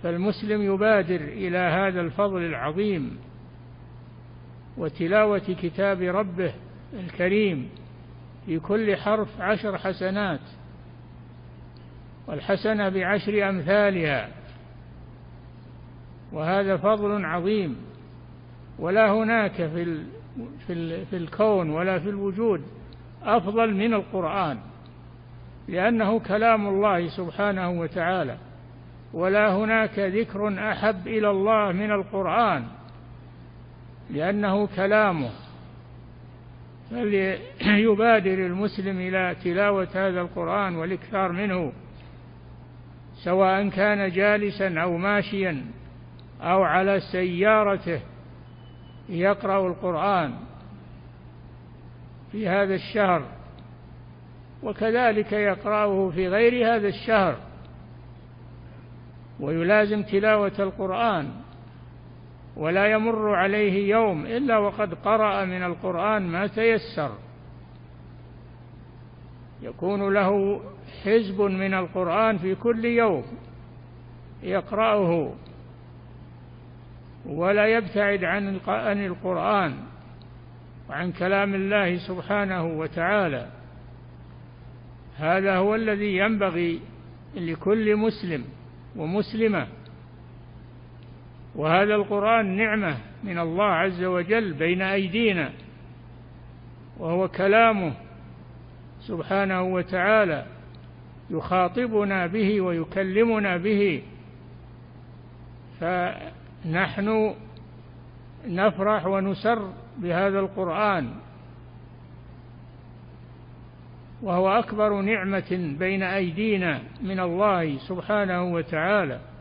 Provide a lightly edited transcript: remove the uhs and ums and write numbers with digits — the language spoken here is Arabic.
فالمسلم يبادر إلى هذا الفضل العظيم وتلاوة كتاب ربه الكريم، في كل حرف 10 حسنات، والحسنة ب10 أمثالها، وهذا فضل عظيم. ولا هناك في الكون ولا في الوجود أفضل من القرآن، لأنه كلام الله سبحانه وتعالى، ولا هناك ذكر أحب إلى الله من القرآن لأنه كلامه. فليبادر المسلم إلى تلاوة هذا القرآن والإكثار منه، سواء كان جالسا أو ماشيا أو على سيارته يقرأ القرآن في هذا الشهر، وكذلك يقرأه في غير هذا الشهر، ويلازم تلاوة القرآن، ولا يمر عليه يوم إلا وقد قرأ من القرآن ما تيسر، يكون له حزب من القرآن في كل يوم يقرأه، ولا يبتعد عن القرآن وعن كلام الله سبحانه وتعالى. هذا هو الذي ينبغي لكل مسلم ومسلمة، وهذا القرآن نعمة من الله عز وجل بين أيدينا، وهو كلامه سبحانه وتعالى، يخاطبنا به ويكلمنا به، فنحن نفرح ونسر بهذا القرآن، وهو أكبر نعمة بين أيدينا من الله سبحانه وتعالى.